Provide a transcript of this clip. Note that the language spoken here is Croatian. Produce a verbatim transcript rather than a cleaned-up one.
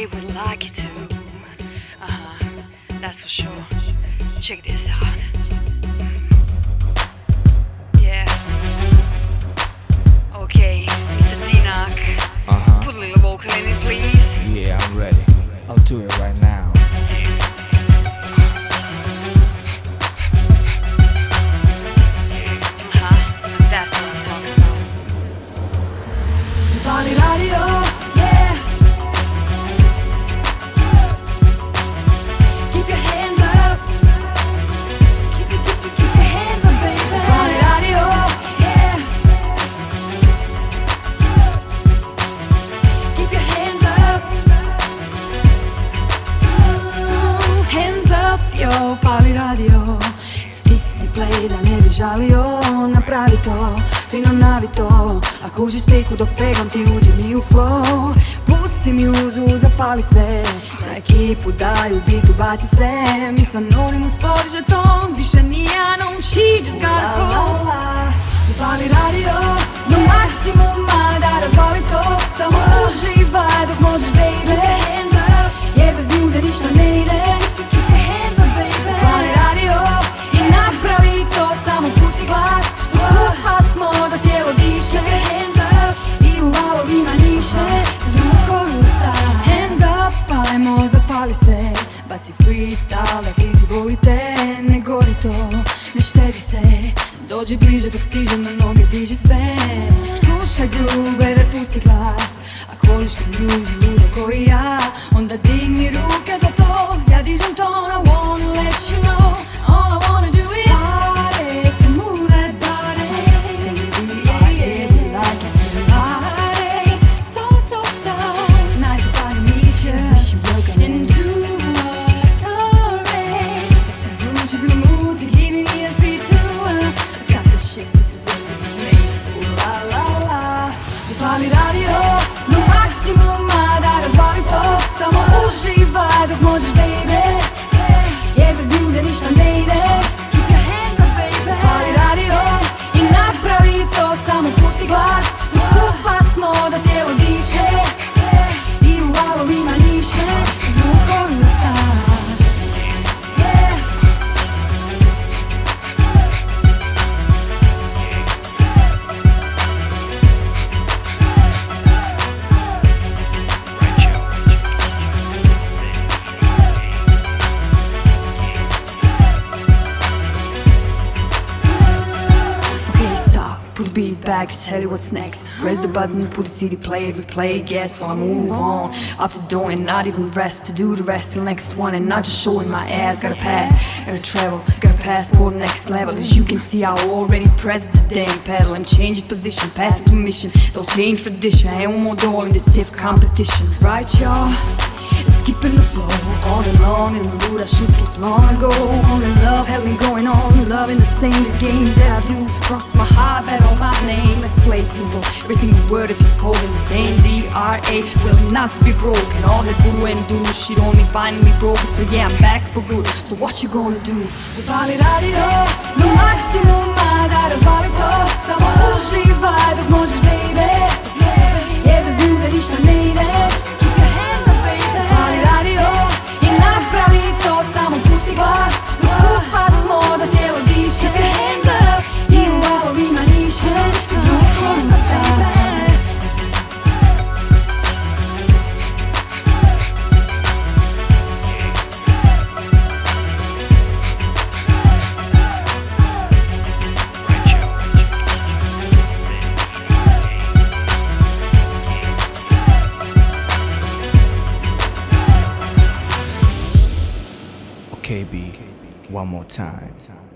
they would like you to. Uh-huh, that's for sure. Check this out. Yeah. Okay, Mister Dinak. Uh-huh. Put a little vocal in it, please. Yeah, I'm ready. I'll do it right now. Uh-huh, that's what I'm talking about. Bali Radio, yeah. Keep your hands up. Keep it, keep it, keep your hands up, baby. Bali Radio, yeah. Keep your hands up. Mm, hands up, yo, Bali Radio. Stisni play da ne bi žalio. Napravi to, fino navito. Ako uđi spiku dok pegam ti uđi mi u flow. Pusti mi uzu, zapali sve. Za ekipu daju bitu, baci se. Mi s Anonymous podiže ton. Više ni Anon, she just gotta call. Upali radio do maksimuma da razvali to. Samo uživaj dok možeš, baby. Jer bez muze ništa ne ide. Keep your hands up, baby. Upali radio i napravi to. Samo pusti glas. Do sluha smo da tijelo diše. I u valovima niše. Ruko rusa. Hands up, ajmo zapali sve. Baci freestyle, fizi volite. Ne gori to, ne štedi se. Dođi bliže dok stižem na noge, diži sve. Slušaj groove, pusti glas. Ako voliš tu muzu, ludo koji ja, onda digni ruke za to. Ja dižem ton, I wanna let you know. All I wanna do is party, so move that body. Yeah, yeah, we like it. Party, so, so, so nice to finally meet you. Into a story. Some Gucci's in the mood to give me E S P too. I got the shit, this is it, this is me. Ooh la la la. Upali radio do maksimuma da razvali to. Samo uživaj dok možeš, baby. Jer bez muze ništa ne ide. Keep your hands up, baby. Upali radio i napravi to. Samo pusti glas. Do skupa smo da tijelo diše. I u valovima niše. Ruko rusa. Yeah. Okay, stop. Put the beat back to tell you what's next. Press the button, put the C D, play it, replay it, guess while I move on. Up to dawn and not even rest. To do the rest till next one and not just showing my ass. Gotta pass, gotta travel, gotta pass for the next level. As you can see, I already pressed the damn pedal and changed position. Pass it to mission, they'll change tradition. I ain't one more door in this stiff competition. Right, y'all? I'm skipping the flow all along in the mood I should skip long ago. Only love had me going on, loving the same this game that I do. Cross my heart, bet on my name. Let's play it simple. Every single word that be spoken, the same D R A will not be broken. All the guru and do shit only find me broken. So yeah, I'm back for good. So what you gonna do? Upali radio do maksimuma da razvali to. Samo uživaj dok možeš, baby. Jer bez muze ništa ne ide. Keep your hands up, baby. Upali radio i napravi to. Samo pusti glas. Do skupa smo da tijelo diše. Keep your hands up. I u valovima niše. Ruko rusa. K B, one more time.